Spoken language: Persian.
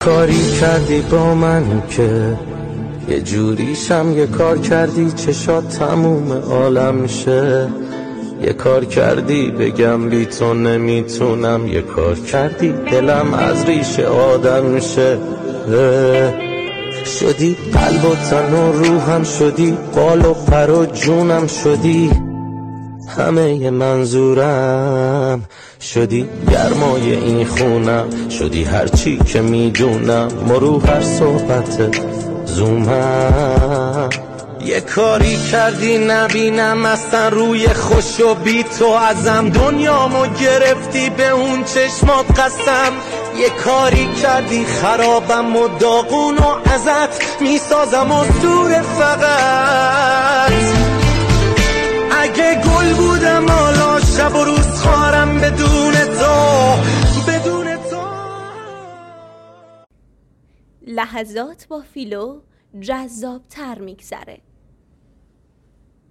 کاری کردی با من که یه جوریشم، یه کار کردی چشات تموم عالم شه. یه کار کردی بگم بی تو نمیتونم، یه کار کردی دلم از ریشه آدم شه. شدی قلب و تن و روحم، شدی قال و پر و جونم، شدی همه منظورم، شدی گرمای این خونم، شدی هرچی که میدونم، مرو هر صحبت زومم. یه کاری کردی نبینم اصلا روی خوش و بی تو ازم، دنیامو گرفتی به اون چشمات قسم. یه کاری کردی خرابم و داغون و ازت میسازم و دور فقط. اگه گل بودم حالا شب و روز خارم بدون تو. لحظات با فیلو جذاب تر میگذره.